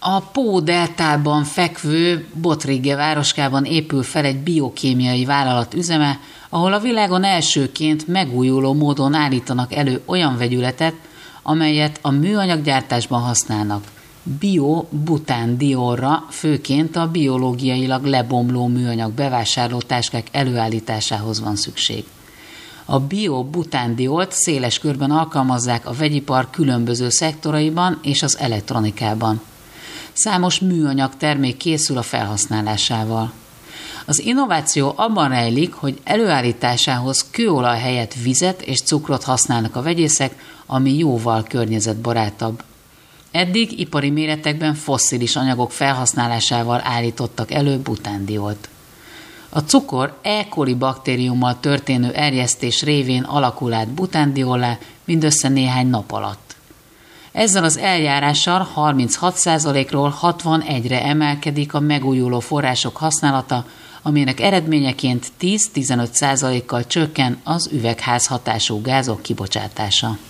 A Pó-deltában fekvő Bottrige városkában épül fel egy biokémiai vállalat üzeme, ahol a világon elsőként megújuló módon állítanak elő olyan vegyületet, amelyet a műanyaggyártásban használnak. Bio-butándiolra, főként a biológiailag lebomló műanyag bevásárló táskák előállításához van szükség. A bio-butándiolt széles körben alkalmazzák a vegyipar különböző szektoraiban és az elektronikában. Számos műanyag termék készül a felhasználásával. Az innováció abban rejlik, hogy előállításához kőolaj helyett vizet és cukrot használnak a vegyészek, ami jóval környezetbarátabb. Eddig ipari méretekben fosszilis anyagok felhasználásával állítottak elő butándiolt. A cukor E. coli baktériummal történő erjesztés révén alakul át butándiollá mindössze néhány nap alatt. Ezzel az eljárással 36%-ról 61-re emelkedik a megújuló források használata, aminek eredményeként 10-15%-kal csökken az üvegházhatású gázok kibocsátása.